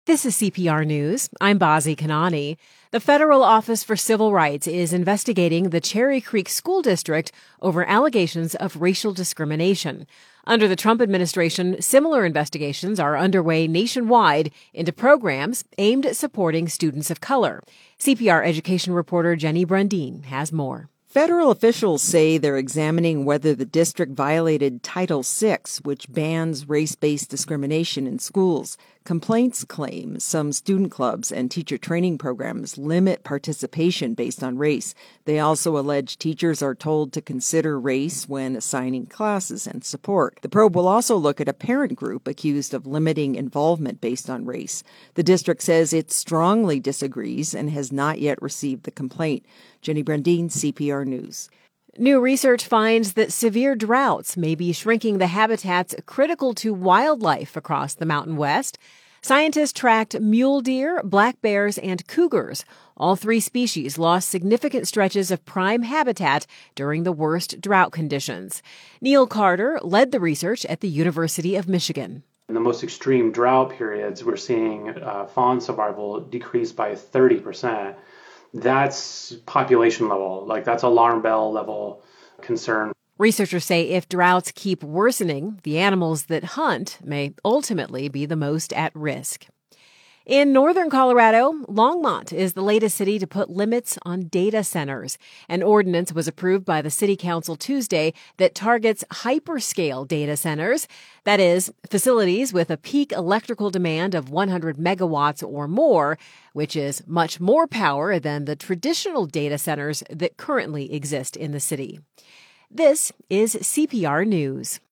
This is CPR News. I'm Bazi Kanani. The Federal Office for Civil Rights is investigating the Cherry Creek School District over allegations of racial discrimination. Under the Trump administration, similar investigations are underway nationwide into programs aimed at supporting students of color. CPR education reporter Jenny Brundin has more. Federal officials say they're examining whether the district violated Title VI, which bans race-based discrimination in schools. Complaints claim some student clubs and teacher training programs limit participation based on race. They also allege teachers are told to consider race when assigning classes and support. The probe will also look at a parent group accused of limiting involvement based on race. The district says it strongly disagrees and has not yet received the complaint. Jenny Brundin, CPR News. New research finds that severe droughts may be shrinking the habitats critical to wildlife across the Mountain West. Scientists tracked mule deer, black bears, and cougars. All three species lost significant stretches of prime habitat during the worst drought conditions. Neil Carter led the research at the University of Michigan. In the most extreme drought periods, we're seeing fawn survival decrease by 30%. That's population level, that's alarm bell level concern. Researchers say if droughts keep worsening, the animals that hunt may ultimately be the most at risk. In northern Colorado, Longmont is the latest city to put limits on data centers. An ordinance was approved by the city council Tuesday that targets hyperscale data centers. That is, facilities with a peak electrical demand of 100 megawatts or more, which is much more power than the traditional data centers that currently exist in the city. This is CPR News.